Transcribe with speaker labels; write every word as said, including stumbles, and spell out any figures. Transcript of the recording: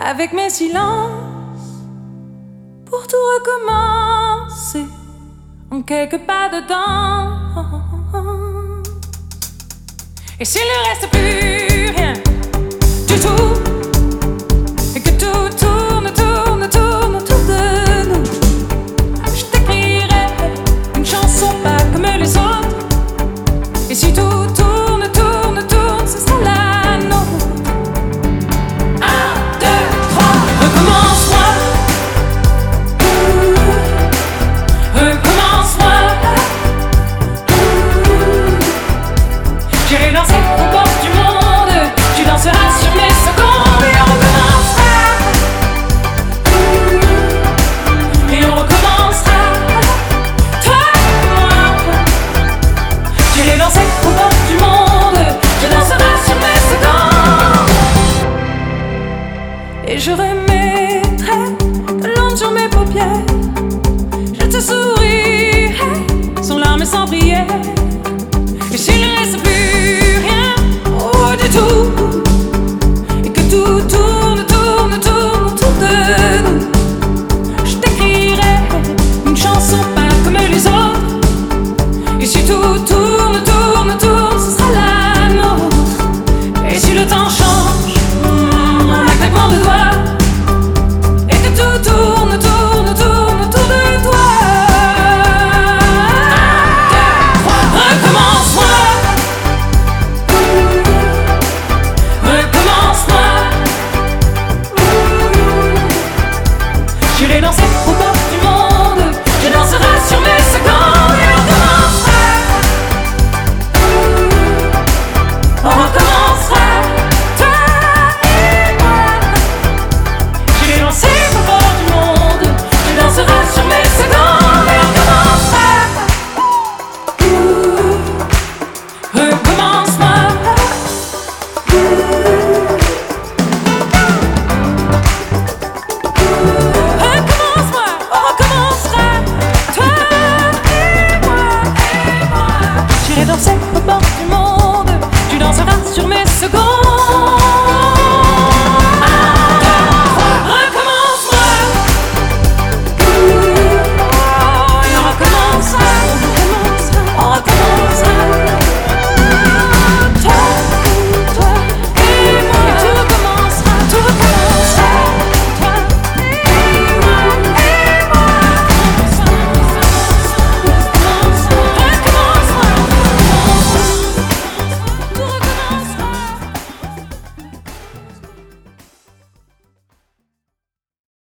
Speaker 1: avec mes silences, pour tout recommencer en quelques pas dedans. Et s'il ne reste plus rien du tout, et que tout tourne, tourne, tourne autour de nous, je t'écrirai une chanson pas comme les autres. Et si tout tourne, tourne, tourne, ce sera la nôtre. Un, deux, trois, recommence-moi. Recommence-moi. J'irai danser aux portes du monde. Tu danseras sur mes secondes. Et on recommencera. Et on recommencera. Toi et moi. J'irai danser aux portes du monde. Tu danseras sur mes secondes. Et je remettrai de l'encre sur mes paupières. Je te sourirai sans larmes et sans prière.